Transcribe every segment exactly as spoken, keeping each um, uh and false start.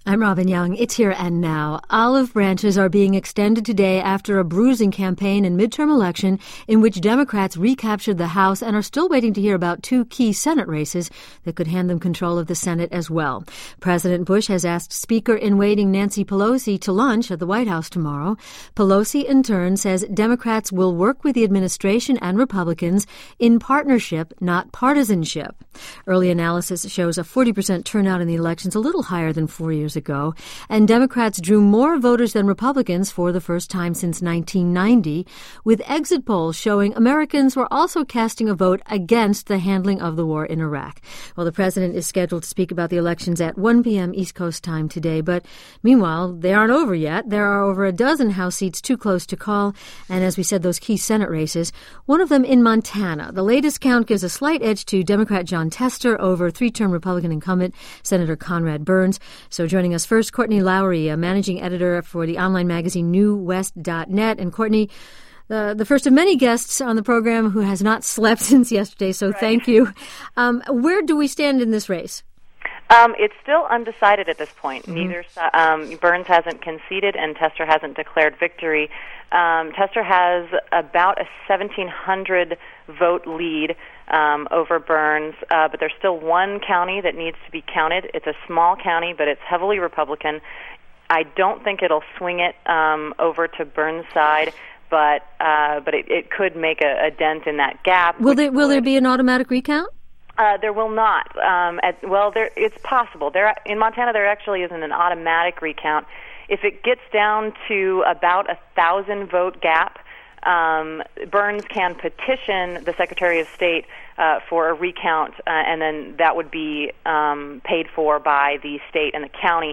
I'm Robin Young. It's Here and Now. Olive branches are being extended today after a bruising campaign and midterm election in which Democrats recaptured the House and are still waiting to hear about two key Senate races that could hand them control of the Senate as well. President Bush has asked Speaker-in-waiting Nancy Pelosi to lunch at the White House tomorrow. Pelosi, in turn, says Democrats will work with the administration and Republicans in partnership, not partisanship. Early analysis shows a forty percent turnout in the elections, a little higher than four years ago, and Democrats drew more voters than Republicans for the first time since nineteen ninety, with exit polls showing Americans were also casting a vote against the handling of the war in Iraq. Well, the president is scheduled to speak about the elections at one p.m. East Coast time today, but meanwhile, they aren't over yet. There are over a dozen House seats too close to call, and as we said, those key Senate races, one of them in Montana. The latest count gives a slight edge to Democrat Jon Tester over three-term Republican incumbent Senator Conrad Burns. So joining us first, Courtney Lowry, a managing editor for the online magazine New West dot net. And Courtney, the, the first of many guests on the program who has not slept since yesterday, so right. Thank you. Um, where do we stand in this race? Um, it's still undecided at this point. Mm-hmm. Neither um, Burns hasn't conceded and Tester hasn't declared victory. Um, Tester has about a seventeen hundred vote lead um, over Burns, uh, but there's still one county that needs to be counted. It's a small county, but it's heavily Republican. I don't think it'll swing it um, over to Burns' side, but uh, but it, it could make a, a dent in that gap. Will there will would, there be an automatic recount? Uh, there will not. Um, at, well, there, it's possible. There in Montana, there actually isn't an automatic recount. If it gets down to about a thousand vote gap, um, Burns can petition the Secretary of State uh, for a recount, uh, and then that would be um, paid for by the state and the county.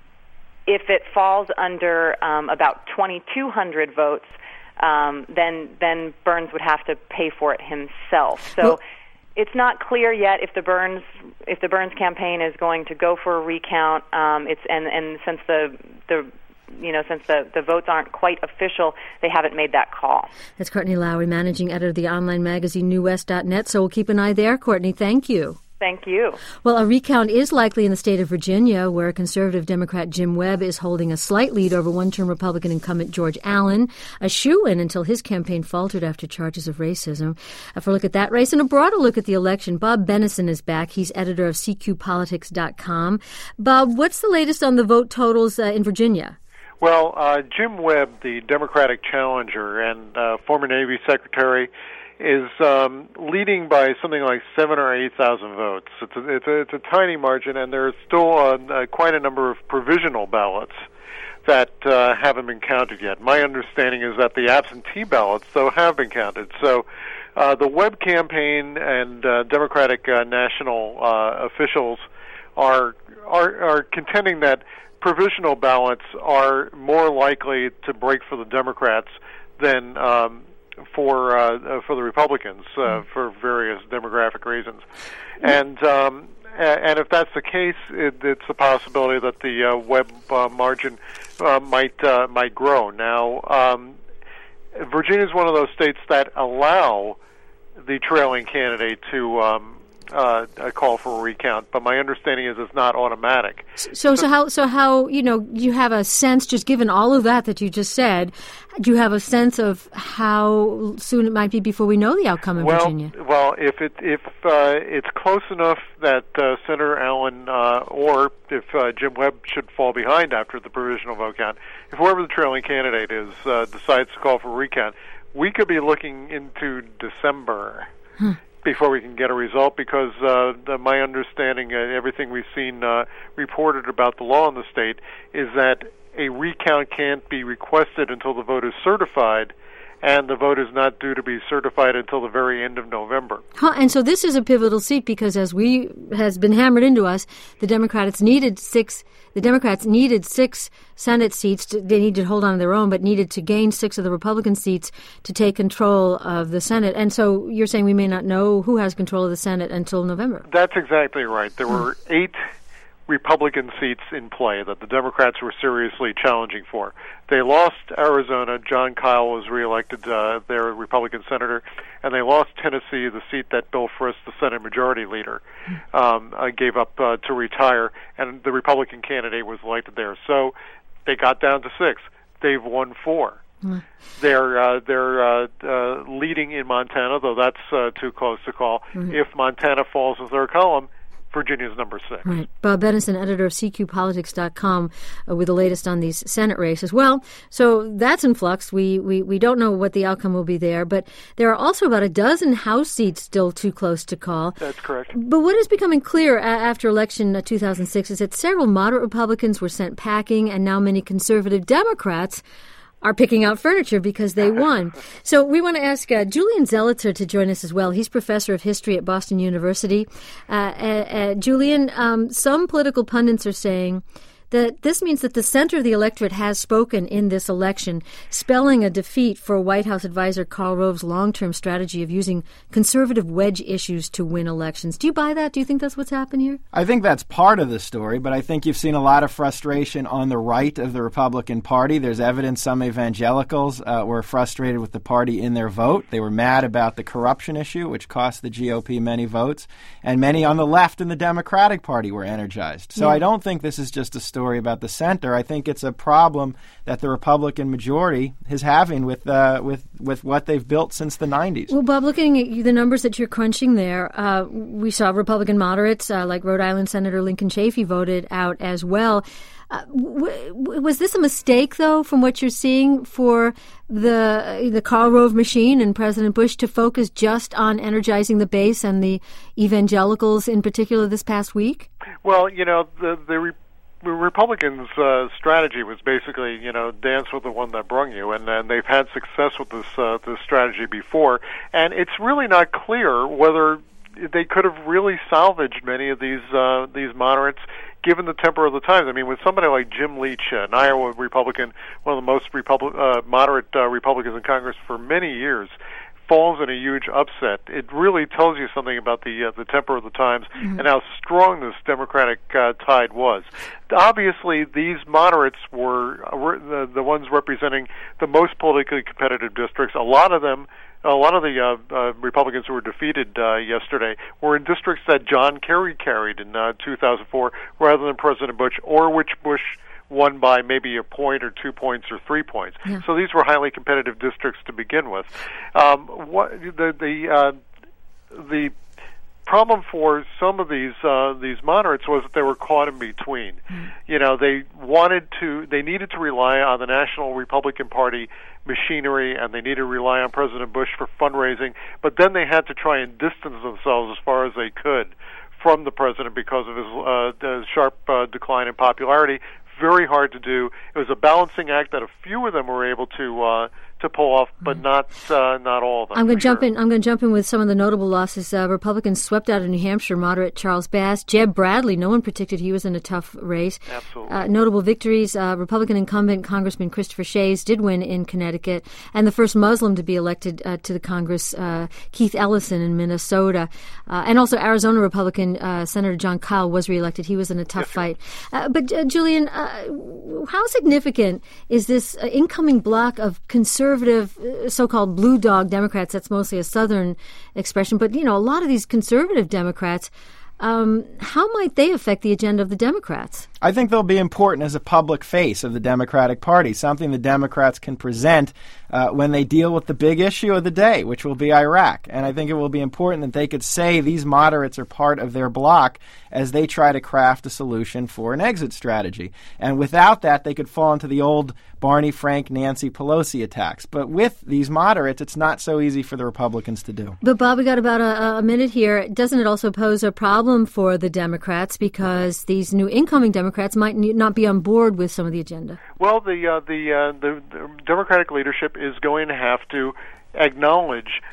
If it falls under um, about twenty-two hundred votes, um, then then Burns would have to pay for it himself. So. Well, it's not clear yet if the Burns if the Burns campaign is going to go for a recount. Um, it's and, and since the the you know since the, the votes aren't quite official, they haven't made that call. That's Courtney Lowry, managing editor of the online magazine New West dot net. So we'll keep an eye there. Courtney, thank you. Thank you. Well, a recount is likely in the state of Virginia, where conservative Democrat Jim Webb is holding a slight lead over one-term Republican incumbent George Allen, a shoo-in until his campaign faltered after charges of racism. Uh, for a look at that race and a broader look at the election, Bob Bennison is back. He's editor of C Q politics dot com. Bob, what's the latest on the vote totals uh, in Virginia? Well, uh, Jim Webb, the Democratic challenger and uh, former Navy Secretary, is um, leading by something like seven or eight thousand votes. It's a, it's a, it's a tiny margin, and there's still uh, uh, quite a number of provisional ballots that uh, haven't been counted yet. My understanding is that the absentee ballots, though, have been counted. So uh, the Webb campaign and uh, Democratic uh, national uh, officials are, are are contending that provisional ballots are more likely to break for the Democrats than um, for uh, for the Republicans uh, mm. for various demographic reasons, and um, and if that's the case, it, it's a possibility that the uh, Webb uh, margin uh, might uh, might grow. Now, um, Virginia is one of those states that allow the trailing candidate to um, uh, call for a recount, but my understanding is it's not automatic. So, so how, so how, you know, you have a sense, just given all of that that you just said, do you have a sense of how soon it might be before we know the outcome in well, Virginia? Well, if it if uh, it's close enough that uh, Senator Allen uh, or if uh, Jim Webb should fall behind after the provisional vote count, if whoever the trailing candidate is uh, decides to call for a recount, we could be looking into December. Hmm. Before we can get a result, because uh, the, my understanding, uh, everything we've seen uh, reported about the law in the state, is that a recount can't be requested until the vote is certified, and the vote is not due to be certified until the very end of November. Huh, and so this is a pivotal seat because, as we has been hammered into us, the Democrats needed six. The Democrats needed six Senate seats. To, they needed to hold on to their own, but needed to gain six of the Republican seats to take control of the Senate. And so you're saying we may not know who has control of the Senate until November. That's exactly right. There hmm. were eight Republican seats in play that the Democrats were seriously challenging for. They lost Arizona. John Kyle was reelected uh, their Republican senator, and they lost Tennessee, the seat that Bill Frist, the Senate Majority Leader, um, uh, gave up uh, to retire, and the Republican candidate was elected there. So they got down to six. They've won four. Mm. They're uh, they're uh, uh, leading in Montana, though that's uh, too close to call. Mm-hmm. If Montana falls in their column, Virginia's number six. Right. Bob Benison, editor of C Q Politics dot com, uh, with the latest on these Senate races. Well, so that's in flux. We, we we don't know what the outcome will be there, but there are also about a dozen House seats still too close to call. That's correct. But what is becoming clear a- after election two thousand six is that several moderate Republicans were sent packing, and now many conservative Democrats are picking out furniture because they won. So we want to ask uh, Julian Zelizer to join us as well. He's professor of history at Boston University. Uh, uh, uh, Julian, um, some political pundits are saying that this means that the center of the electorate has spoken in this election, spelling a defeat for White House advisor Karl Rove's long-term strategy of using conservative wedge issues to win elections. Do you buy that? Do you think that's what's happened here? I think that's part of the story, but I think you've seen a lot of frustration on the right of the Republican Party. There's evidence some evangelicals uh, were frustrated with the party in their vote. They were mad about the corruption issue, which cost the G O P many votes, and many on the left in the Democratic Party were energized. So yeah. I don't think this is just a story about the center. I think it's a problem that the Republican majority is having with uh, with with what they've built since the nineties. Well, Bob, looking at the numbers that you're crunching there, uh, we saw Republican moderates uh, like Rhode Island Senator Lincoln Chafee voted out as well. Uh, w- was this a mistake, though, from what you're seeing for the the Karl Rove machine and President Bush to focus just on energizing the base and the evangelicals in particular this past week? Well, you know, the the re- Republicans' uh, strategy was basically, you know, dance with the one that brung you, and, and they've had success with this uh, this strategy before, and it's really not clear whether they could have really salvaged many of these uh, these moderates given the temper of the times. I mean, with somebody like Jim Leach, an Iowa Republican, one of the most Republic, uh, moderate uh, Republicans in Congress for many years, falls in a huge upset. It really tells you something about the uh, the temper of the times mm-hmm. and how strong this Democratic uh, tide was. Obviously, these moderates were, were the, the ones representing the most politically competitive districts. A lot of them, a lot of the uh, uh, Republicans who were defeated uh, yesterday were in districts that John Kerry carried in uh, two thousand four rather than President Bush, or which Bush won by maybe a point or two points or three points. Yeah. So these were highly competitive districts to begin with. Um, what the the uh, the problem for some of these uh, these moderates was that they were caught in between. Mm. You know, they wanted to, they needed to rely on the National Republican Party machinery, and they needed to rely on President Bush for fundraising, but then they had to try and distance themselves as far as they could from the president because of his uh, sharp uh, decline in popularity. Very hard to do. It was a balancing act that a few of them were able to uh, to pull off, but not uh, not all of them. I'm going to jump sure. in. I'm going to jump in with some of the notable losses. Uh, Republicans swept out of New Hampshire moderate Charles Bass, Jeb Bradley. No one predicted he was in a tough race. Absolutely. Uh, notable victories: uh, Republican incumbent Congressman Christopher Shays did win in Connecticut, and the first Muslim to be elected uh, to the Congress, uh, Keith Ellison in Minnesota, uh, and also Arizona Republican uh, Senator John Kyle was reelected. He was in a tough yes, fight. Uh, but uh, Julian, uh, how significant is this uh, incoming block of conservative Conservative, so-called blue dog Democrats? That's mostly a Southern expression, but you know, a lot of these conservative Democrats, um, how might they affect the agenda of the Democrats? I think they'll be important as a public face of the Democratic Party, something the Democrats can present uh, when they deal with the big issue of the day, which will be Iraq. And I think it will be important that they could say these moderates are part of their bloc as they try to craft a solution for an exit strategy. And without that, they could fall into the old Barney Frank, Nancy Pelosi attacks. But with these moderates, it's not so easy for the Republicans to do. But, Bob, we got about a, a minute here. Doesn't it also pose a problem for the Democrats because these new incoming Democrats might not be on board with some of the agenda? Well, the uh, the, uh, the the Democratic leadership is going to have to acknowledge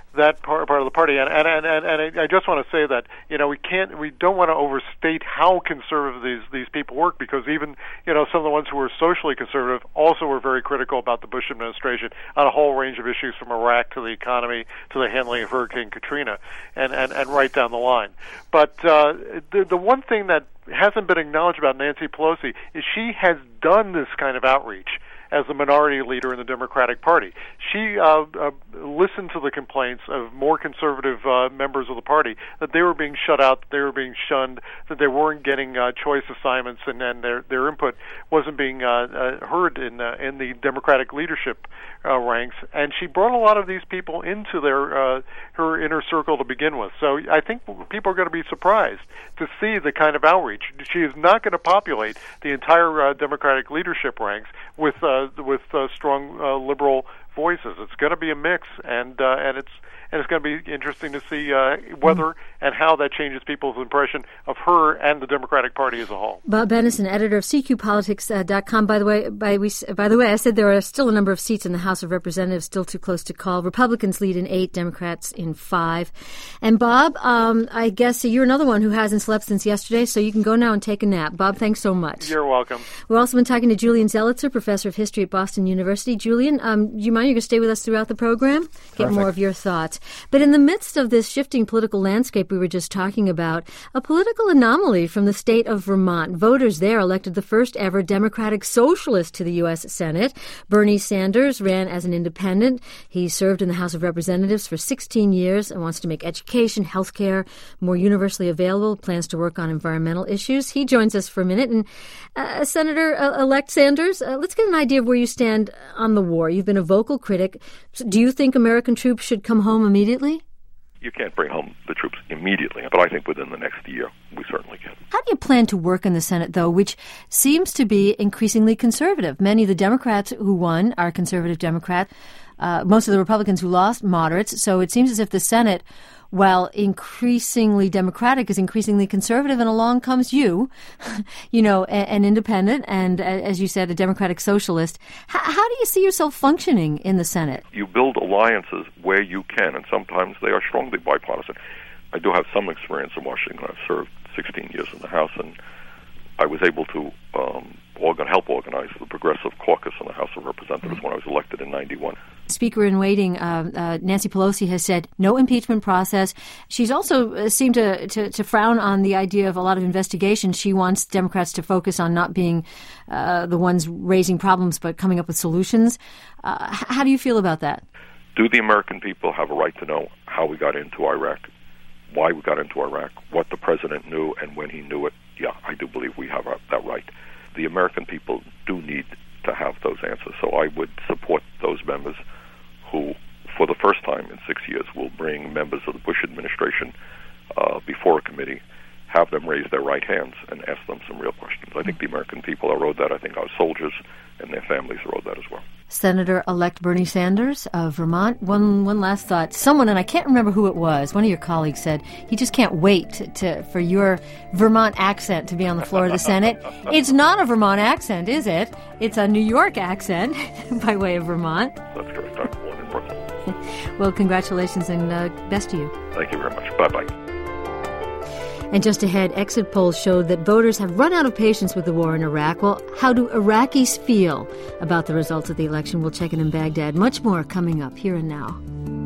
that part, part of the party. And and, and, and, and I just want to say that, you know, we can't, we don't want to overstate how conservative these, these people work, because even, you know, some of the ones who were socially conservative also were very critical about the Bush administration on a whole range of issues, from Iraq to the economy to the handling of Hurricane Katrina, and, and, and right down the line. But uh, the, the one thing that hasn't been acknowledged about Nancy Pelosi is she has done this kind of outreach as the minority leader in the Democratic Party. She uh, uh, listened to the complaints of more conservative uh, members of the party that they were being shut out, that they were being shunned, that they weren't getting uh, choice assignments, and then their their input wasn't being uh, uh, heard in uh, in the Democratic leadership uh, ranks. And she brought a lot of these people into their uh, her inner circle to begin with. So I think people are going to be surprised to see the kind of outreach. She is not going to populate the entire uh, Democratic leadership ranks with uh, with uh, strong uh, liberal voices. It's going to be a mix, and uh, and it's and it's going to be interesting to see uh, whether and how that changes people's impression of her and the Democratic Party as a whole. Bob Benison, editor of C Q Politics dot com. By the way, by we by the way, I said there are still a number of seats in the House of Representatives still too close to call. Republicans lead in eight, Democrats in five. And Bob, um, I guess you're another one who hasn't slept since yesterday, so you can go now and take a nap. Bob, thanks so much. You're welcome. We've also been talking to Julian Zelizer, professor of history at Boston University. Julian, um, do you mind? You're going to stay with us throughout the program? Get Perfect. More of your thoughts. But in the midst of this shifting political landscape we were just talking about, a political anomaly from the state of Vermont. Voters there elected the first ever Democratic socialist to the U S Senate. Bernie Sanders ran as an independent. He served in the House of Representatives for sixteen years and wants to make education, health care more universally available, plans to work on environmental issues. He joins us for a minute. And uh, Senator-elect Sanders, uh, let's get an idea of where you stand on the war. You've been a vocal critic. Do you think American troops should come home immediately? You can't bring home the troops immediately, but I think within the next year we certainly can. How do you plan to work in the Senate, though, which seems to be increasingly conservative? Many of the Democrats who won are conservative Democrats. Uh, most of the Republicans who lost, moderates. So it seems as if the Senate, while increasingly Democratic, is increasingly conservative, and along comes you, you know, a, an independent and, as you said, a Democratic socialist. H- how do you see yourself functioning in the Senate? You build alliances where you can, and sometimes they are strongly bipartisan. I do have some experience in Washington. I've served sixteen years in the House, and I was able to um, organ- help organize the Progressive Caucus in the House of Representatives mm-hmm. when I was elected in ninety-one. Speaker in waiting, uh, uh, Nancy Pelosi, has said no impeachment process. She's also uh, seemed to, to, to frown on the idea of a lot of investigation. She wants Democrats to focus on not being uh, the ones raising problems, but coming up with solutions. Uh, how do you feel about that? Do the American people have a right to know how we got into Iraq, why we got into Iraq, what the president knew, and when he knew it? Yeah, I do believe we have that right. The American people do need to have those answers. So I would support those members who, for the first time in six years, will bring members of the Bush administration uh, before a committee, have them raise their right hands, and ask them some real questions. I think the American people are owed that. I think our soldiers and their families are owed that as well. Senator-elect Bernie Sanders of Vermont. One one last thought. Someone, and I can't remember who it was, one of your colleagues said he just can't wait to, to for your Vermont accent to be on the floor of the Senate. It's not a Vermont accent, is it? It's a New York accent by way of Vermont. That's correct. I'm born in Brooklyn. Well, congratulations and uh, best to you. Thank you very much. Bye-bye. And just ahead, exit polls showed that voters have run out of patience with the war in Iraq. Well, how do Iraqis feel about the results of the election? We'll check it in Baghdad. Much more coming up here and now.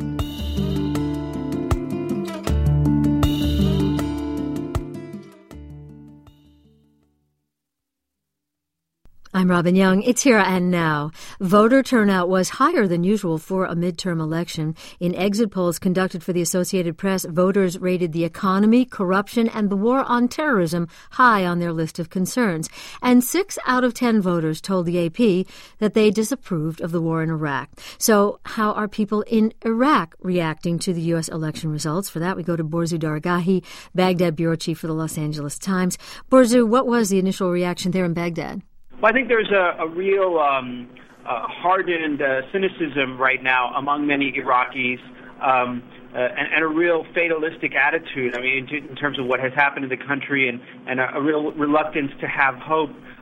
I'm Robin Young. It's Here and Now. Voter turnout was higher than usual for a midterm election. In exit polls conducted for the Associated Press, voters rated the economy, corruption, and the war on terrorism high on their list of concerns. And six out of ten voters told the A P that they disapproved of the war in Iraq. So how are people in Iraq reacting to the U S election results? For that, we go to Borzu Daragahi, Baghdad bureau chief for the Los Angeles Times. Borzu, what was the initial reaction there in Baghdad? Well, I think there's a, a real um, uh, hardened uh, cynicism right now among many Iraqis, um, uh, and, and a real fatalistic attitude. I mean, in, in terms of what has happened in the country, and, and a, a real reluctance to have hope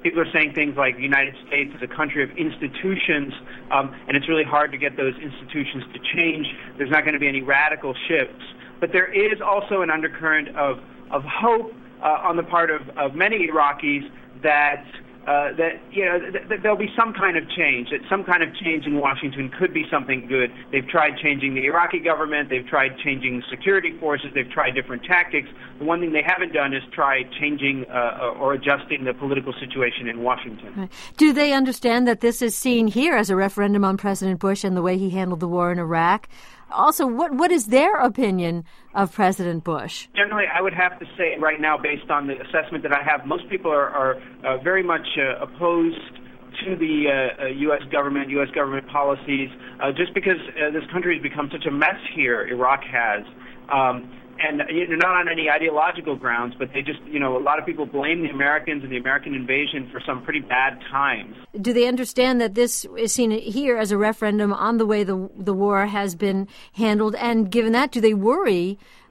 people are saying things like the United States is a country of institutions, um, and it's really hard to get those institutions to change. There's not going to be any radical shifts. But there is also an undercurrent of, of hope uh, on the part of, of many Iraqis that Uh, that you know th- th- there'll be some kind of change, that some kind of change in Washington could be something good. They've tried changing the Iraqi government, they've tried changing security forces, they've tried different tactics. The one thing they haven't done is try changing uh, or adjusting the political situation in Washington. Right. Do they understand that this is seen here as a referendum on President Bush and the way he handled the war in Iraq? Also, what what is their opinion of President Bush? Generally, I would have to say right now, based on the assessment that I have, most people are, are uh, very much uh, opposed to the uh, uh, U S government, U S government policies, uh, just because uh, this country has become such a mess here, Iraq has. Um, And you know, not on any ideological grounds, but they just, you know, a lot of people blame the Americans and the American invasion for some pretty bad times. Do they understand that this is seen here as a referendum on the way the the war has been handled? And given that, do they worry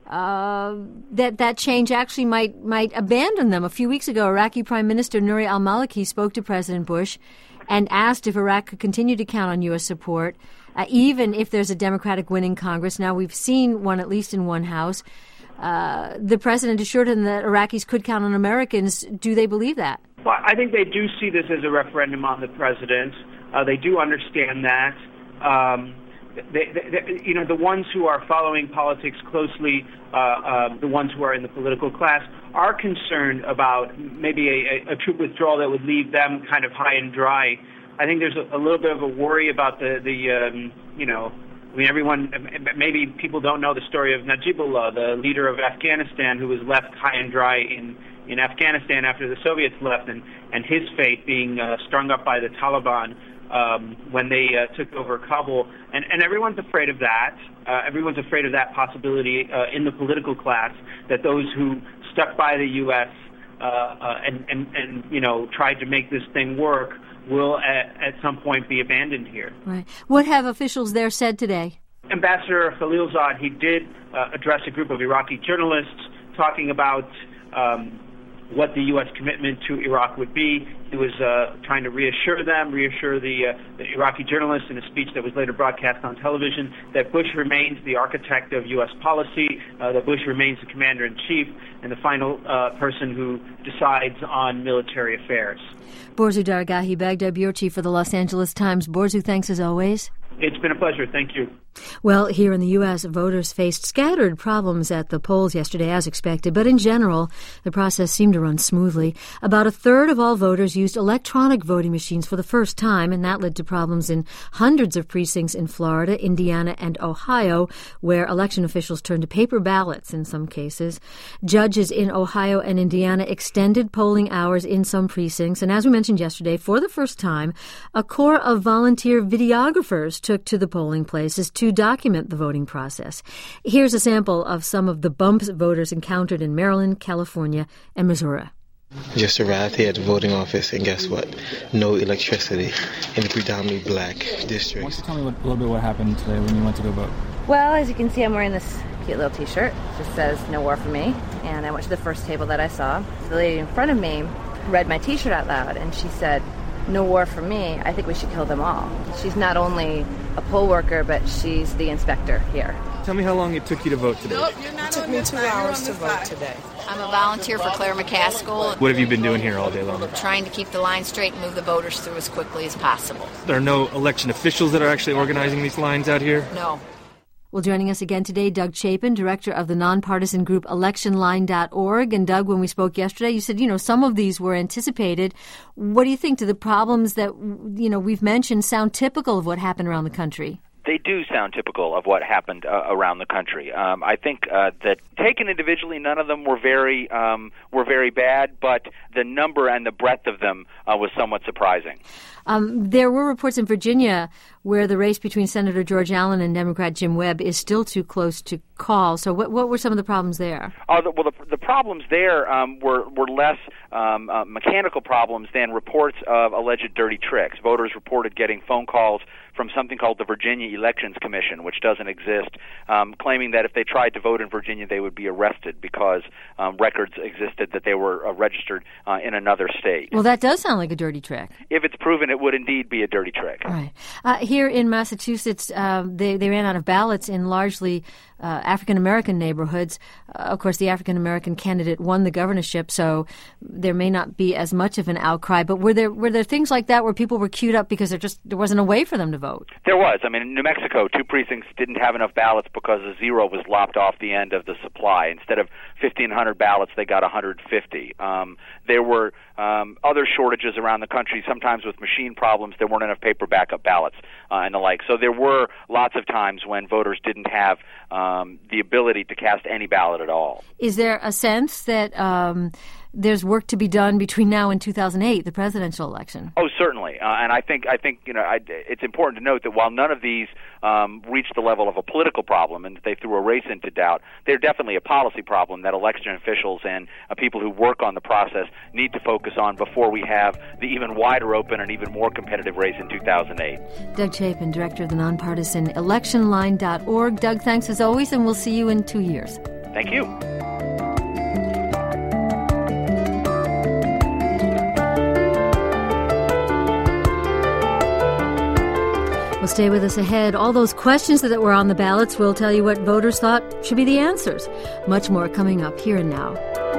uh, that that change actually might might abandon them? A few weeks ago, Iraqi Prime Minister Nouri al-Maliki spoke to President Bush and asked if Iraq could continue to count on U S support, uh, even if there's a Democratic winning Congress. Now, we've seen one, at least in one house. Uh, the president assured him that Iraqis could count on Americans. Do they believe that? Well, I think they do see this as a referendum on the president. Uh, they do understand that. Um, they, they, they, you know, the ones who are following politics closely, uh, uh, the ones who are in the political class, are concerned about maybe a, a troop withdrawal that would leave them kind of high and dry. I think there's a, a little bit of a worry about the, the um, you know, I mean, everyone, maybe people don't know the story of Najibullah, the leader of Afghanistan, who was left high and dry in, in Afghanistan after the Soviets left, and, and his fate being uh, strung up by the Taliban um, when they uh, took over Kabul. And, and everyone's afraid of that. Uh, everyone's afraid of that possibility uh, in the political class, that those who stuck by the U S uh, uh, and, and, and, you know, tried to make this thing work will at, at some point be abandoned here. Right. What have officials there said today? Ambassador Khalilzad, he did uh, address a group of Iraqi journalists talking about um, what the U S commitment to Iraq would be. He was uh, trying to reassure them, reassure the, uh, the Iraqi journalists in a speech that was later broadcast on television, that Bush remains the architect of U S policy, uh, that Bush remains the commander-in-chief and the final uh, person who decides on military affairs. Borzu Dargahi, Baghdad Bureau Chief for the Los Angeles Times. Borzu, thanks as always. It's been a pleasure. Thank you. Well, here in the U S, voters faced scattered problems at the polls yesterday, as expected, but in general, the process seemed to run smoothly. About a third of all voters used electronic voting machines for the first time, and that led to problems in hundreds of precincts in Florida, Indiana, and Ohio, where election officials turned to paper ballots in some cases. Judges in Ohio and Indiana extended polling hours in some precincts, and as we mentioned yesterday, for the first time, a corps of volunteer videographers took to the polling places to document the voting process. Here's a sample of some of the bumps voters encountered in Maryland, California, and Missouri. Just arrived here at the voting office, and guess what? No electricity in the predominantly black districts. Why don't you tell me what, a little bit what happened today when you went to go vote? Well, as you can see, I'm wearing this cute little t-shirt. It just says, "No war for me." And I went to the first table that I saw. The lady in front of me read my t-shirt out loud, and she said, "No war for me. I think we should kill them all." She's not only a poll worker, but she's the inspector here. Tell me how long it took you to vote today. Nope, you're not. It took me two hours to vote today. I'm a volunteer for Claire McCaskill. What have you been doing here all day long? Trying to keep the line straight and move the voters through as quickly as possible. There are no election officials that are actually organizing these lines out here? No. Well, joining us again today, Doug Chapin, director of the nonpartisan group election line dot org. And Doug, when we spoke yesterday, you said, you know, some of these were anticipated. What do you think? Do the problems that, you know, we've mentioned sound typical of what happened around the country? They do sound typical of what happened uh, around the country. Um, I think uh, that taken individually, none of them were very um, were very bad, but the number and the breadth of them uh, was somewhat surprising. Um, there were reports in Virginia where the race between Senator George Allen and Democrat Jim Webb is still too close to call. So what what were some of the problems there? Oh, the, well, the, the problems there um, were were less um, uh, mechanical problems than reports of alleged dirty tricks. Voters reported getting phone calls from something called the Virginia Elections Commission, which doesn't exist, um, claiming that if they tried to vote in Virginia, they would be arrested because um, records existed that they were uh, registered uh, in another state. Well, that does sound like a dirty trick. If it's proven, it would indeed be a dirty trick. Right. Uh, here in Massachusetts, uh, they, they ran out of ballots in largely uh, African-American neighborhoods. Uh, of course, the African-American candidate won the governorship, so there may not be as much of an outcry. But were there were there things like that where people were queued up because there just there wasn't a way for them to vote? There was. I mean, in New Mexico, two precincts didn't have enough ballots because a zero was lopped off the end of the supply. Instead of fifteen hundred ballots, they got one hundred fifty. Um, there were um, other shortages around the country, sometimes with machine problems. There weren't enough paper backup ballots uh, and the like. So there were lots of times when voters didn't have um, the ability to cast any ballot at all. Is there a sense that um, there's work to be done between now and two thousand eight, the presidential election? Oh, certainly. Uh, and I think I think you know I, it's important to note that while none of these um, reached the level of a political problem and they threw a race into doubt, they're definitely a policy problem that election officials and uh, people who work on the process need to focus on before we have the even wider open and even more competitive race in two thousand eight. Doug Chapin, director of the nonpartisan election line dot org. Doug, thanks as always, and we'll see you in two years. Thank you. Well, stay with us ahead. All those questions that were on the ballots will tell you what voters thought should be the answers. Much more coming up here and now.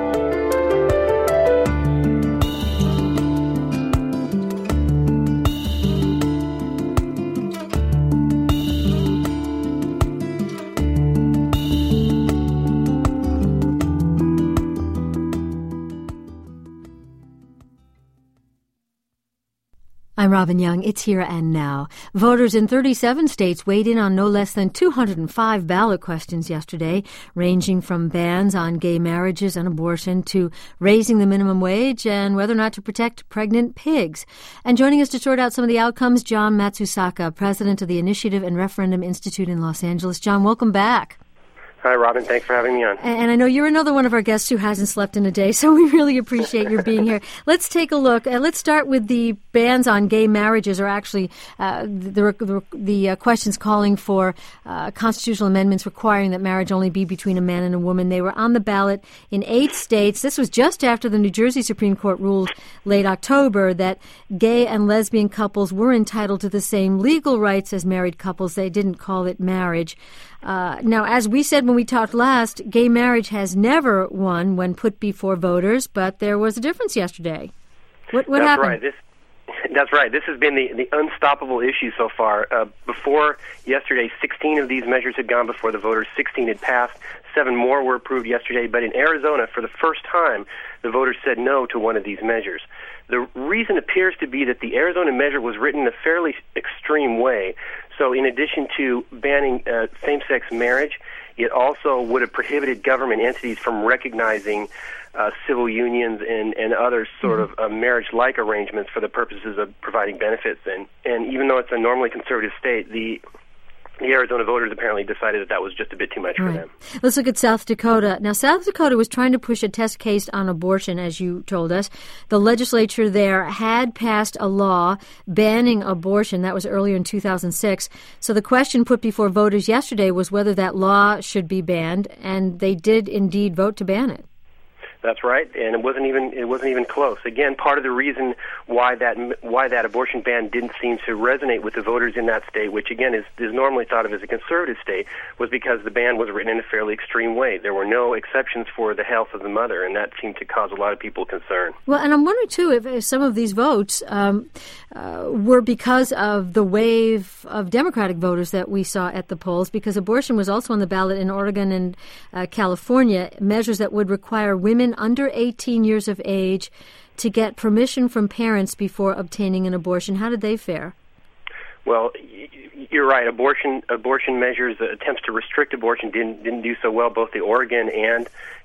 I'm Robin Young. It's Here and Now. Voters in thirty-seven states weighed in on no less than two hundred five ballot questions yesterday, ranging from bans on gay marriages and abortion to raising the minimum wage and whether or not to protect pregnant pigs. And joining us to sort out some of the outcomes, John Matsusaka, president of the Initiative and Referendum Institute in Los Angeles. John, welcome back. Hi, Robin. Thanks for having me on. And I know you're another one of our guests who hasn't slept in a day, so we really appreciate your being here. Let's take a look. Uh, let's start with the bans on gay marriages, or actually uh, the, the, the uh, questions calling for uh, constitutional amendments requiring that marriage only be between a man and a woman. They were on the ballot in eight states. This was just after the New Jersey Supreme Court ruled late October that gay and lesbian couples were entitled to the same legal rights as married couples. They didn't call it marriage. Uh, now, as we said when we talked last, gay marriage has never won when put before voters, but there was a difference yesterday. What, what that's happened? Right. This, that's right. This has been the, the unstoppable issue so far. Uh, before yesterday, sixteen of these measures had gone before the voters. sixteen had passed. Seven more were approved yesterday. But in Arizona, for the first time, the voters said no to one of these measures. The reason appears to be that the Arizona measure was written in a fairly extreme way. So in addition to banning uh, same-sex marriage, it also would have prohibited government entities from recognizing uh, civil unions and, and other sort mm-hmm. of uh, marriage-like arrangements for the purposes of providing benefits. And, and even though it's a normally conservative state, the The Arizona voters apparently decided that that was just a bit too much right. for them. Let's look at South Dakota. Now, South Dakota was trying to push a test case on abortion, as you told us. The legislature there had passed a law banning abortion. That was earlier in two thousand six. So the question put before voters yesterday was whether that law should be banned, and they did indeed vote to ban it. That's right, and it wasn't even it wasn't even close. Again, part of the reason why that why that abortion ban didn't seem to resonate with the voters in that state, which again is, is normally thought of as a conservative state, was because the ban was written in a fairly extreme way. There were no exceptions for the health of the mother, and that seemed to cause a lot of people concern. Well, and I'm wondering too if, if some of these votes um, uh, were because of the wave of Democratic voters that we saw at the polls, because abortion was also on the ballot in Oregon and uh, California, measures that would require women under eighteen years of age to get permission from parents before obtaining an abortion. How did they fare? Well, you're right. Abortion abortion measures, uh, attempts to restrict abortion didn't didn't do so well. Both the Oregon and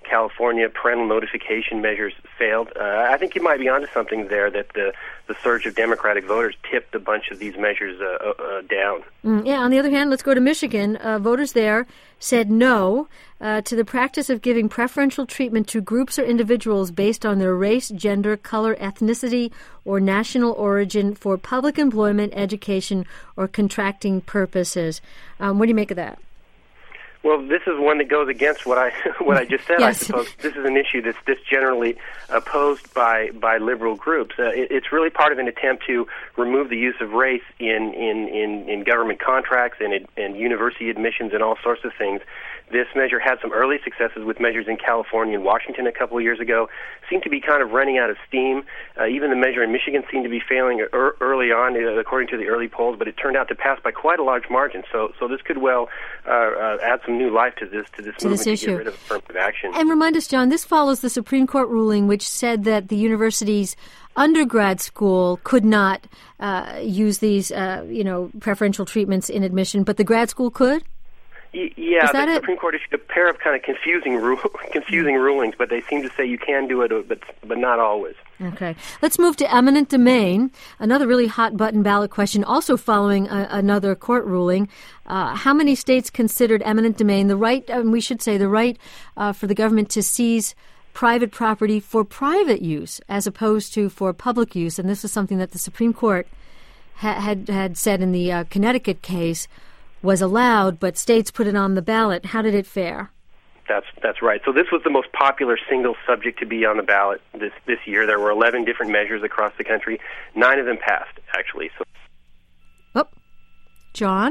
California, parental notification measures failed. Uh, I think you might be onto something there, that the, the surge of Democratic voters tipped a bunch of these measures uh, uh, down. Mm, yeah, on the other hand, let's go to Michigan. Uh, voters there said no uh, to the practice of giving preferential treatment to groups or individuals based on their race, gender, color, ethnicity, or national origin for public employment, education, or contracting purposes. Um, what do you make of that? Well, this is one that goes against what I what I just said. Yes. I suppose this is an issue that's this generally opposed by by liberal groups. Uh, it, it's really part of an attempt to remove the use of race in in, in, in government contracts and and university admissions and all sorts of things. This measure had some early successes with measures in California and Washington a couple of years ago. Seemed to be kind of running out of steam. Uh, even the measure in Michigan seemed to be failing er- early on, uh, according to the early polls. But it turned out to pass by quite a large margin. So, so this could well uh, uh, add some new life to this to this to movement this to get issue. rid of affirmative action. And remind us, John, this follows the Supreme Court ruling, which said that the university's undergrad school could not uh, use these, uh, you know, preferential treatments in admission, but the grad school could. Yeah, the it? Supreme Court issued a pair of kind of confusing ru- confusing rulings, but they seem to say you can do it, but but not always. Okay. Let's move to eminent domain, another really hot-button ballot question, also following a, another court ruling. Uh, how many states considered eminent domain the right, and we should say the right uh, for the government to seize private property for private use as opposed to for public use? And this is something that the Supreme Court ha- had, had said in the uh, Connecticut case was allowed, but states put it on the ballot. How did it fare? That's that's right. So this was the most popular single subject to be on the ballot this this year. There were eleven different measures across the country. Nine of them passed, actually. So, oh, John,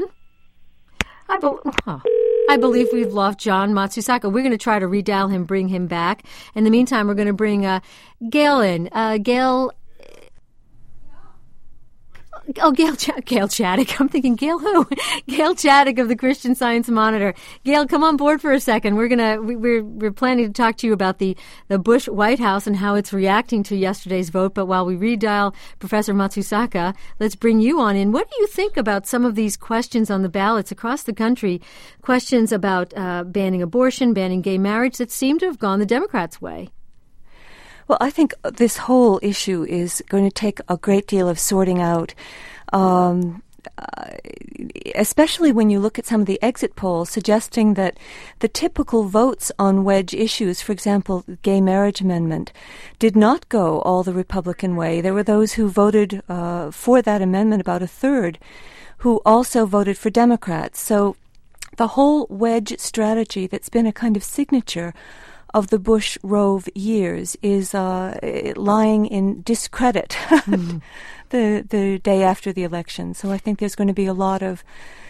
I, be- oh. I believe we've lost John Matsusaka. We're going to try to redial him, bring him back. In the meantime, we're going to bring uh, Gail in. Uh, Gail. Oh, Gail, Ch- Gail Chaddick. I'm thinking, Gail who? Gail Chaddick of the Christian Science Monitor. Gail, come on board for a second. We're gonna we, we're we're planning to talk to you about the the Bush White House and how it's reacting to yesterday's vote. But while we redial Professor Matsusaka, let's bring you on in. What do you think about some of these questions on the ballots across the country? Questions about uh, banning abortion, banning gay marriage that seem to have gone the Democrats' way. Well, I think this whole issue is going to take a great deal of sorting out, um, uh, especially when you look at some of the exit polls suggesting that the typical votes on wedge issues, for example, the gay marriage amendment, did not go all the Republican way. There were those who voted uh, for that amendment, about a third, who also voted for Democrats. So the whole wedge strategy that's been a kind of signature of the Bush Rove years is uh, lying in discredit mm. the the day after the election. So I think there's going to be a lot of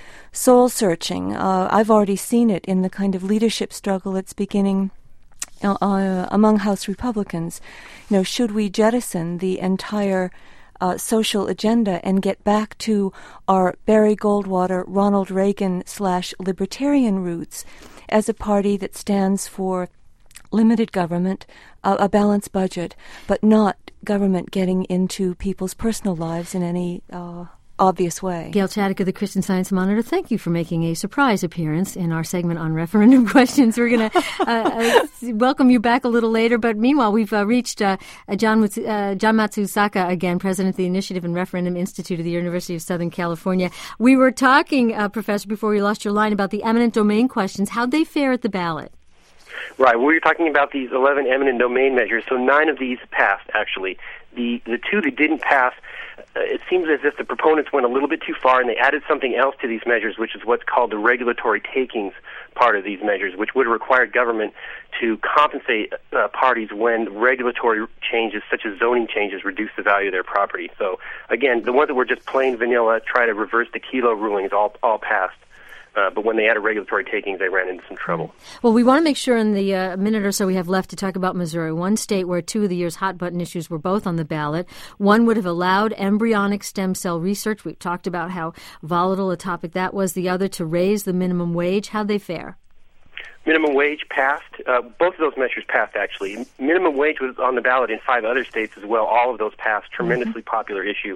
soul searching. Uh, I've already seen it in the kind of leadership struggle that's beginning uh, uh, among House Republicans. You know, should we jettison the entire uh, social agenda and get back to our Barry Goldwater, Ronald Reagan slash libertarian roots as a party that stands for limited government, uh, a balanced budget, but not government getting into people's personal lives in any uh, obvious way. Gail Chaddick of the Christian Science Monitor, thank you for making a surprise appearance in our segment on referendum questions. We're going to uh, uh, welcome you back a little later, but meanwhile, we've uh, reached uh, John, uh, John Matsusaka again, president of the Initiative and Referendum Institute of the University of Southern California. We were talking, uh, Professor, before we lost your line, about the eminent domain questions. How'd they fare at the ballot? Right. We were talking about these eleven eminent domain measures. So nine of these passed, actually. The the two that didn't pass, uh, it seems as if the proponents went a little bit too far, and they added something else to these measures, which is what's called the regulatory takings part of these measures, which would require government to compensate uh, parties when regulatory changes, such as zoning changes, reduce the value of their property. So, again, the ones that were just plain vanilla, try to reverse the Kelo rulings, all all passed. Uh, but when they added regulatory takings, they ran into some trouble. Well, we want to make sure in the uh, minute or so we have left to talk about Missouri, one state where two of the year's hot-button issues were both on the ballot. One would have allowed embryonic stem cell research. We've talked about how volatile a topic that was. The other, to raise the minimum wage. How'd they fare? Minimum wage passed. Uh, both of those measures passed, actually. Minimum wage was on the ballot in five other states as well. All of those passed. Tremendously mm-hmm. popular issue.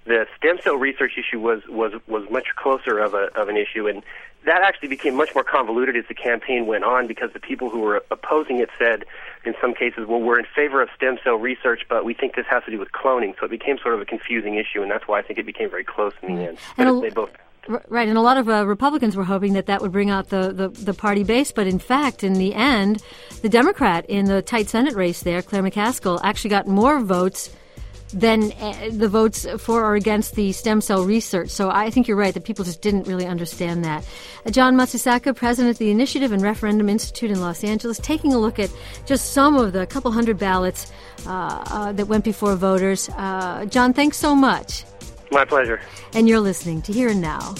the stem cell research issue was was was much closer of a of an issue, and that actually became much more convoluted as the campaign went on, because the people who were opposing it said, in some cases, well, we're in favor of stem cell research, but we think this has to do with cloning. So it became sort of a confusing issue, and that's why I think it became very close in the end. But And a- they both. Right, and a lot of uh, Republicans were hoping that that would bring out the, the, the party base, but in fact, in the end, the Democrat in the tight Senate race there, Claire McCaskill, actually got more votes than uh, the votes for or against the stem cell research. So I think you're right that people just didn't really understand that. Uh, John Matsusaka, president of the Initiative and Referendum Institute in Los Angeles, taking a look at just some of the couple hundred ballots uh, uh, that went before voters. Uh, John, thanks so much. My pleasure. And you're listening to Here and Now.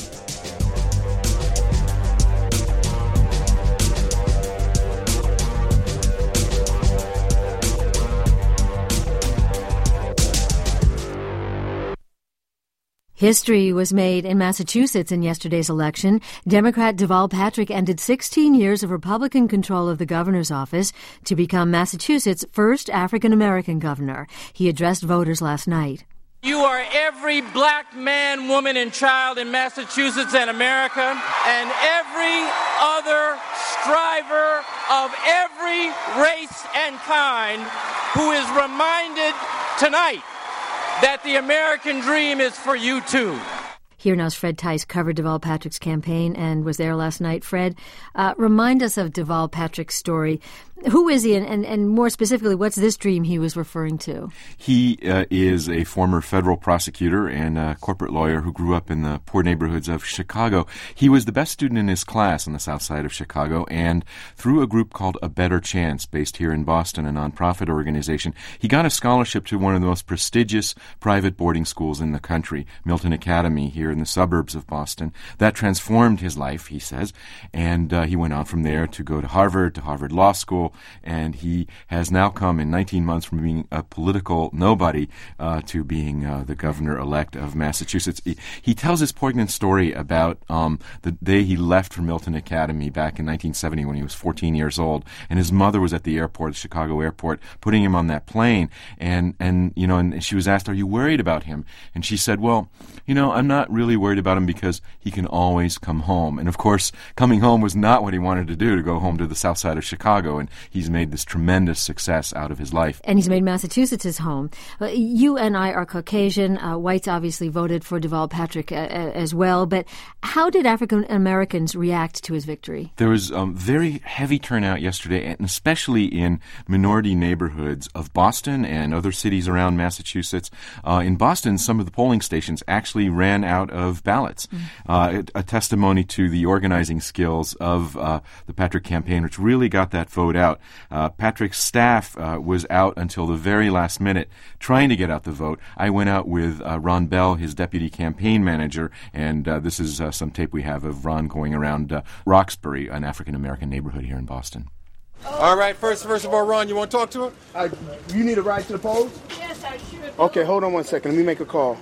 History was made in Massachusetts in yesterday's election. Democrat Deval Patrick ended sixteen years of Republican control of the governor's office to become Massachusetts' first African-American governor. He addressed voters last night. You are every black man, woman, and child in Massachusetts and America, and every other striver of every race and kind who is reminded tonight that the American dream is for you too. Here Now's Fred Tice covered Deval Patrick's campaign and was there last night. Fred, uh, remind us of Deval Patrick's story. Who is he, and, and, and more specifically, what's this dream he was referring to? He uh, is a former federal prosecutor and a corporate lawyer who grew up in the poor neighborhoods of Chicago. He was the best student in his class on the south side of Chicago, and through a group called A Better Chance, based here in Boston, a nonprofit organization, he got a scholarship to one of the most prestigious private boarding schools in the country, Milton Academy, here in the suburbs of Boston. That transformed his life, he says, and uh, he went on from there to go to Harvard, to Harvard Law School, and he has now come in nineteen months from being a political nobody uh, to being uh, the governor-elect of Massachusetts. He, he tells his poignant story about um, the day he left for Milton Academy back in nineteen seventy when he was fourteen years old, and his mother was at the airport, the Chicago airport, putting him on that plane, and, and you know, and she was asked, "Are you worried about him?" And she said, "Well, you know, I'm not really worried about him because he can always come home." And of course, coming home was not what he wanted to do, to go home to the south side of Chicago, and he's made this tremendous success out of his life. And he's made Massachusetts his home. Uh, you and I are Caucasian. Uh, whites obviously voted for Deval Patrick uh, as well. But how did African Americans react to his victory? There was um, very heavy turnout yesterday, and especially in minority neighborhoods of Boston and other cities around Massachusetts. Uh, in Boston, some of the polling stations actually ran out of ballots. Mm. Uh, a, a testimony to the organizing skills of uh, the Patrick campaign, which really got that vote out. Uh, Patrick's staff uh, was out until the very last minute trying to get out the vote. I went out with uh, Ron Bell, his deputy campaign manager, and uh, this is uh, some tape we have of Ron going around uh, Roxbury, an African-American neighborhood here in Boston. All right, first, first of all, Ron, you want to talk to her? Uh, you need a ride to the polls? Yes, I should. Okay, hold on one second. Let me make a call.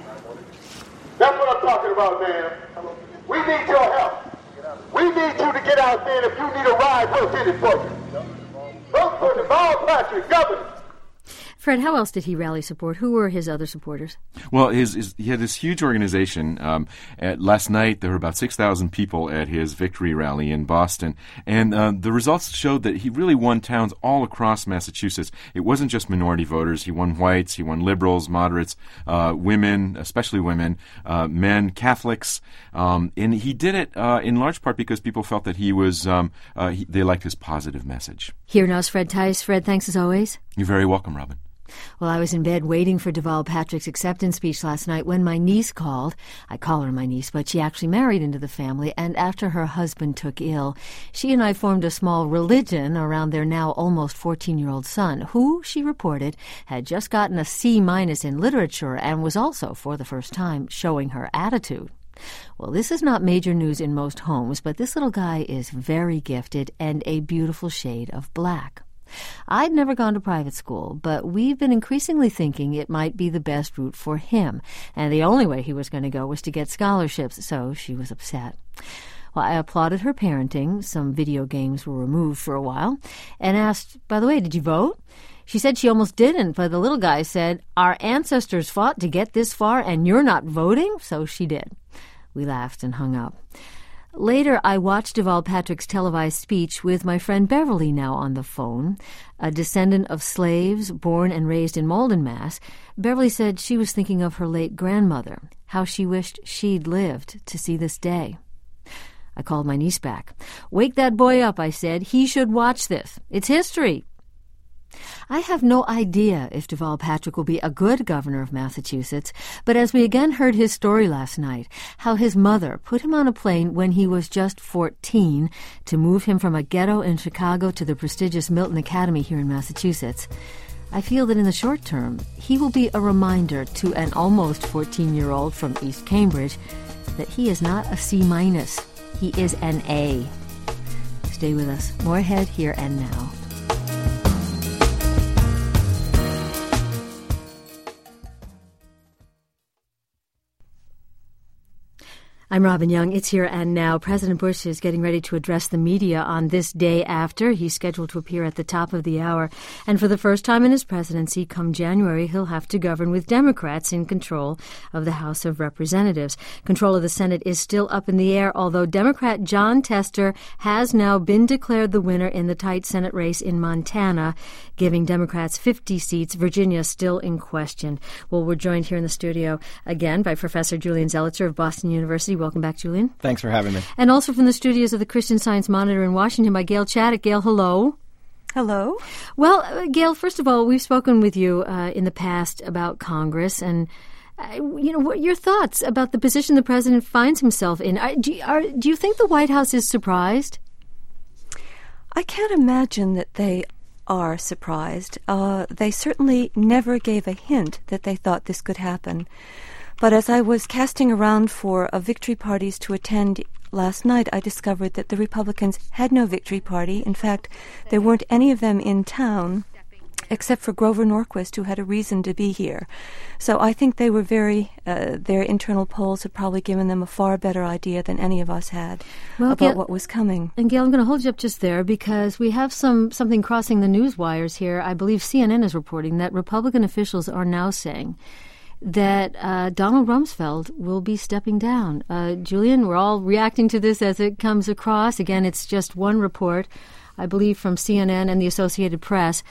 That's what I'm talking about, man. We need your help. We need you to get out there, and if you need a ride, we'll get it for you. Vote for Deval Patrick, governor. Fred, how else did he rally support? Who were his other supporters? Well, his, his he had this huge organization. Um, at, last night, there were about six thousand people at his victory rally in Boston. And uh, the results showed that he really won towns all across Massachusetts. It wasn't just minority voters. He won whites, he won liberals, moderates, uh, women, especially women, uh, men, Catholics. Um, and he did it uh, in large part because people felt that he was, um, uh, he, they liked his positive message. Here Now's Fred Tice. Fred, thanks as always. You're very welcome, Robin. Well, I was in bed waiting for Deval Patrick's acceptance speech last night when my niece called. I call her my niece, but she actually married into the family, and after her husband took ill, she and I formed a small religion around their now almost fourteen-year-old son, who, she reported, had just gotten a C minus in literature and was also, for the first time, showing her attitude. Well, this is not major news in most homes, but this little guy is very gifted and a beautiful shade of black. I'd never gone to private school, but we've been increasingly thinking it might be the best route for him, and the only way he was going to go was to get scholarships, so she was upset. Well, I applauded her parenting. Some video games were removed for a while, and asked, by the way, did you vote? She said she almost didn't, but the little guy said, "Our ancestors fought to get this far and you're not voting?" So she did. We laughed and hung up. Later, I watched Deval Patrick's televised speech with my friend Beverly, now on the phone. A descendant of slaves born and raised in Malden, Mass., Beverly said she was thinking of her late grandmother, how she wished she'd lived to see this day. I called my niece back. "Wake that boy up," I said. "He should watch this. It's history." I have no idea if Deval Patrick will be a good governor of Massachusetts, but as we again heard his story last night, how his mother put him on a plane when he was just fourteen to move him from a ghetto in Chicago to the prestigious Milton Academy here in Massachusetts, I feel that in the short term, he will be a reminder to an almost fourteen-year-old from East Cambridge that he is not a C minus. He is an A. Stay with us. More ahead here and now. I'm Robin Young. It's Here and Now. President Bush is getting ready to address the media on this day after. He's scheduled to appear at the top of the hour. And for the first time in his presidency, come January, he'll have to govern with Democrats in control of the House of Representatives. Control of the Senate is still up in the air, although Democrat Jon Tester has now been declared the winner in the tight Senate race in Montana, giving Democrats fifty seats. Virginia still in question. Well, we're joined here in the studio again by Professor Julian Zelizer of Boston University. Welcome back, Julian. Thanks for having me. And also from the studios of the Christian Science Monitor in Washington by Gail Chaddock. Gail, hello. Hello. Well, uh, Gail, first of all, we've spoken with you uh, in the past about Congress and, uh, you know, what are your thoughts about the position the president finds himself in? Are, do, you, are, do you think the White House is surprised? I can't imagine that they are surprised. Uh, they certainly never gave a hint that they thought this could happen. But as I was casting around for uh, victory parties to attend last night, I discovered that the Republicans had no victory party. In fact, there weren't any of them in town, except for Grover Norquist, who had a reason to be here. So I think they were very, uh, their internal polls had probably given them a far better idea than any of us had well, about Gail, what was coming. And Gail, I'm going to hold you up just there because we have some something crossing the news wires here. I believe C N N is reporting that Republican officials are now saying that uh, Donald Rumsfeld will be stepping down. Uh, Julian, we're all reacting to this as it comes across. Again, it's just one report, I believe, from C N N and the Associated Press.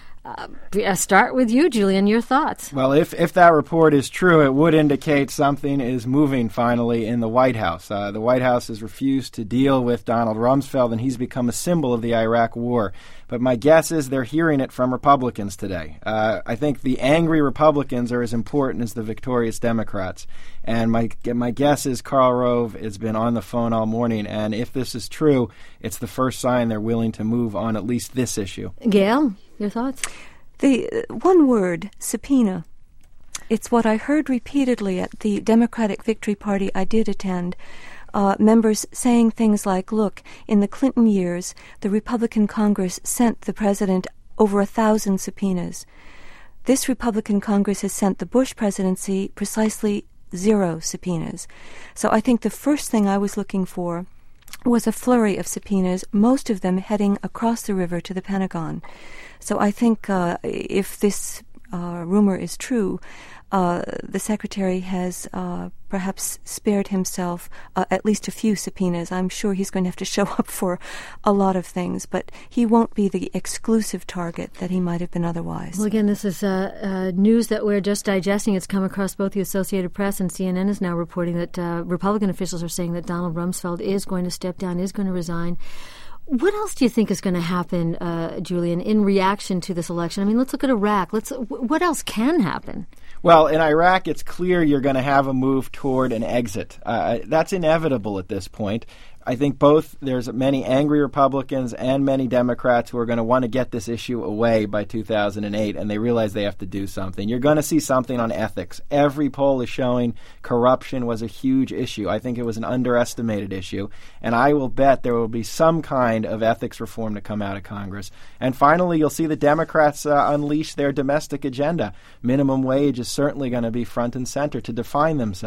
Uh, start with you, Julian, your thoughts. Well, if, if that report is true, it would indicate something is moving finally in the White House. Uh, the White House has refused to deal with Donald Rumsfeld, and he's become a symbol of the Iraq war. But my guess is they're hearing it from Republicans today. Uh, I think the angry Republicans are as important as the victorious Democrats. And my my guess is Karl Rove has been on the phone all morning, and if this is true, it's the first sign they're willing to move on at least this issue. Gail, your thoughts? The uh, one word, subpoena. It's what I heard repeatedly at the Democratic Victory Party I did attend. Uh, members saying things like, look, in the Clinton years, the Republican Congress sent the president over a thousand subpoenas. This Republican Congress has sent the Bush presidency precisely zero subpoenas. So I think the first thing I was looking for was a flurry of subpoenas, most of them heading across the river to the Pentagon. So I think uh, if this uh, rumor is true, uh, the Secretary has uh, perhaps spared himself uh, at least a few subpoenas. I'm sure he's going to have to show up for a lot of things, but he won't be the exclusive target that he might have been otherwise. Well, again, this is uh, uh, news that we're just digesting. It's come across both the Associated Press and C N N is now reporting that uh, Republican officials are saying that Donald Rumsfeld is going to step down, is going to resign. What else do you think is going to happen, uh, Julian, in reaction to this election? I mean, let's look at Iraq. Let's. What else can happen? Well, in Iraq, it's clear you're going to have a move toward an exit. Uh, that's inevitable at this point. I think both there's many angry Republicans and many Democrats who are going to want to get this issue away by two thousand eight, and they realize they have to do something. You're going to see something on ethics. Every poll is showing corruption was a huge issue. I think it was an underestimated issue, and I will bet there will be some kind of ethics reform to come out of Congress. And finally, you'll see the Democrats uh, unleash their domestic agenda. Minimum wage is certainly going to be front and center to define themselves.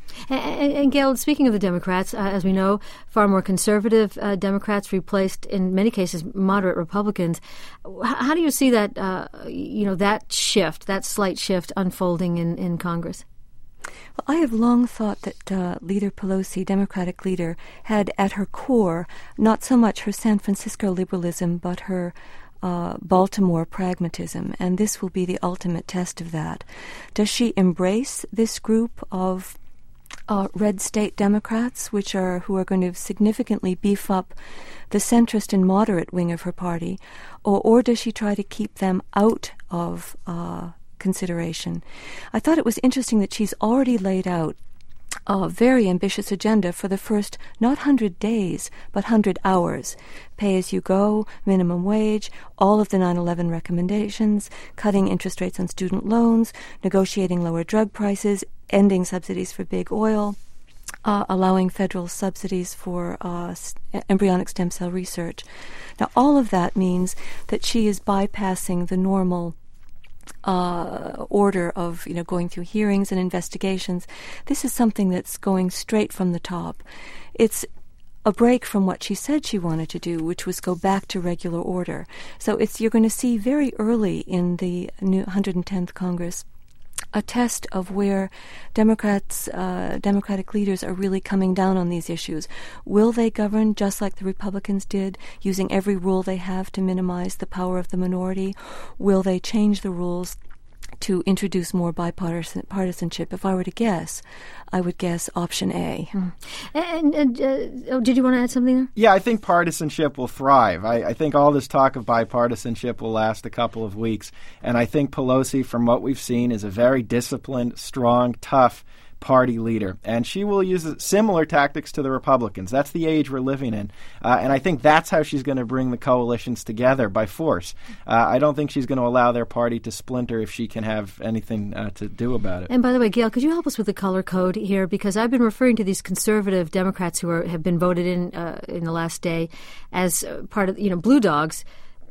And, and Gail, speaking of the Democrats, uh, as we know, far more conservative uh, Democrats replaced, in many cases, moderate Republicans. How do you see that, uh, you know, that shift, that slight shift unfolding in, in Congress? Well, I have long thought that uh, Leader Pelosi, Democratic leader, had at her core not so much her San Francisco liberalism, but her uh, Baltimore pragmatism, and this will be the ultimate test of that. Does she embrace this group of Uh, red state Democrats, which are who are going to significantly beef up the centrist and moderate wing of her party, or, or does she try to keep them out of uh, consideration? I thought it was interesting that she's already laid out a very ambitious agenda for the first not one hundred days, but one hundred hours. Pay-as-you-go, minimum wage, all of the nine eleven recommendations, cutting interest rates on student loans, negotiating lower drug prices, ending subsidies for big oil, uh, allowing federal subsidies for uh, embryonic stem cell research. Now, all of that means that she is bypassing the normal Uh, order of, you know, going through hearings and investigations. This is something that's going straight from the top. It's a break from what she said she wanted to do, which was go back to regular order. So it's you're going to see very early in the new one hundred tenth Congress a test of where Democrats, uh, Democratic leaders are really coming down on these issues. Will they govern just like the Republicans did, using every rule they have to minimize the power of the minority? Will they change the rules to introduce more bipartisan partisanship? If I were to guess, I would guess option A. Mm. And, and uh, oh, did you want to add something there? Yeah, I think partisanship will thrive. I, I think all this talk of bipartisanship will last a couple of weeks. And I think Pelosi, from what we've seen, is a very disciplined, strong, tough party leader. And she will use similar tactics to the Republicans. That's the age we're living in. Uh, and I think that's how she's going to bring the coalitions together, by force. Uh, I don't think she's going to allow their party to splinter if she can have anything uh, to do about it. And by the way, Gail, could you help us with the color code here? Because I've been referring to these conservative Democrats who are, have been voted in uh, in the last day as part of, you know, blue dogs.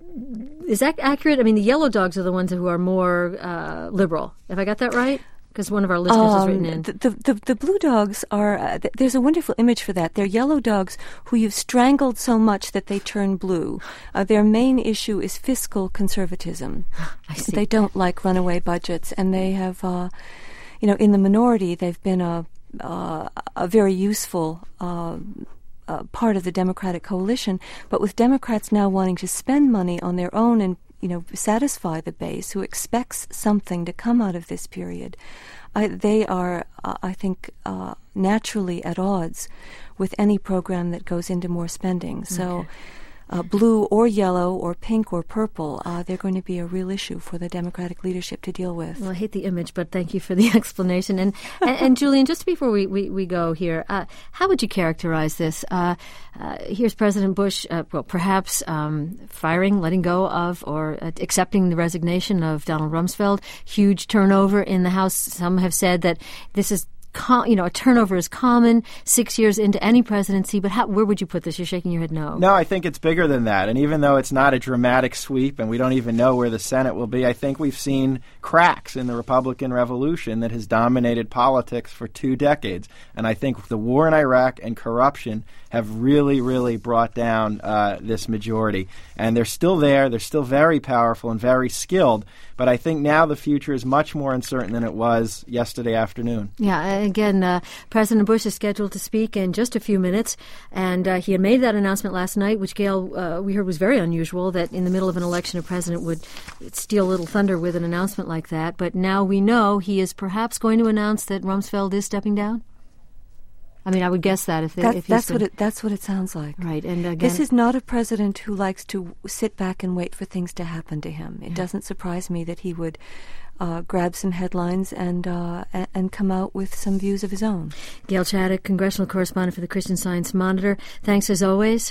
Is that accurate? I mean, the yellow dogs are the ones who are more uh, liberal. Have I got that right? Because one of our listeners um, has written in. The, the, the, the blue dogs are, uh, th- there's a wonderful image for that. They're yellow dogs who you've strangled so much that they turn blue. Uh, their main issue is fiscal conservatism. I see. They don't like runaway budgets, and they have, uh, you know, in the minority, they've been a, uh, a very useful uh, uh, part of the Democratic coalition. But with Democrats now wanting to spend money on their own and you know, satisfy the base who expects something to come out of this period, I, they are, uh, I think, uh, naturally at odds with any program that goes into more spending. So okay. uh, blue or yellow or pink or purple, uh, they're going to be a real issue for the Democratic leadership to deal with. Well, I hate the image, but thank you for the explanation. And, and, and Julian, just before we, we, we go here, uh, how would you characterize this? Uh, uh, here's President Bush, uh, well, perhaps um, firing, letting go of, or uh, accepting the resignation of Donald Rumsfeld. Huge turnover in the House. Some have said that this is Com- you know, a turnover is common six years into any presidency, but how, where would you put this? You're shaking your head no. No, I think it's bigger than that. And even though it's not a dramatic sweep and we don't even know where the Senate will be, I think we've seen cracks in the Republican Revolution that has dominated politics for two decades. And I think the war in Iraq and corruption have really, really brought down uh, this majority. And they're still there. They're still very powerful and very skilled. But I think now the future is much more uncertain than it was yesterday afternoon. Yeah, again, uh, President Bush is scheduled to speak in just a few minutes. And uh, he had made that announcement last night, which, Gail, uh, we heard was very unusual, that in the middle of an election, a president would steal a little thunder with an announcement like that. But now we know he is perhaps going to announce that Rumsfeld is stepping down? I mean, I would guess that if, they, that, if that's been, what it that's what it sounds like. Right, and again, this is not a president who likes to sit back and wait for things to happen to him. It yeah. doesn't surprise me that he would uh, grab some headlines and uh, a- and come out with some views of his own. Gail Chaddock, congressional correspondent for the Christian Science Monitor. Thanks as always.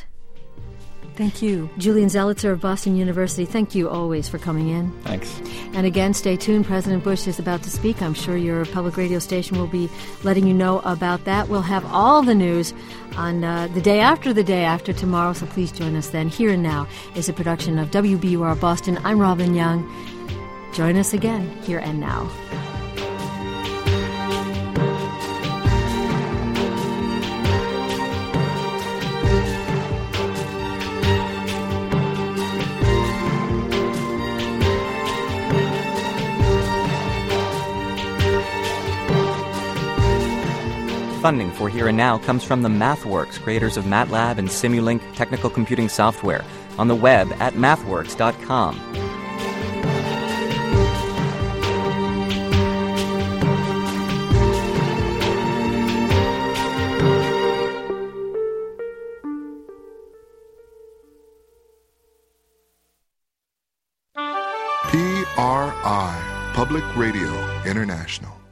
Thank you. Julian Zelizer of Boston University, thank you always for coming in. Thanks. And again, stay tuned. President Bush is about to speak. I'm sure your public radio station will be letting you know about that. We'll have all the news on uh, the day after the day after tomorrow, so please join us then. Here and Now is a production of W B U R Boston. I'm Robin Young. Join us again, Here and Now. Funding for Here and Now comes from the MathWorks, creators of MATLAB and Simulink technical computing software, on the web at mathworks dot com. P R I, Public Radio International.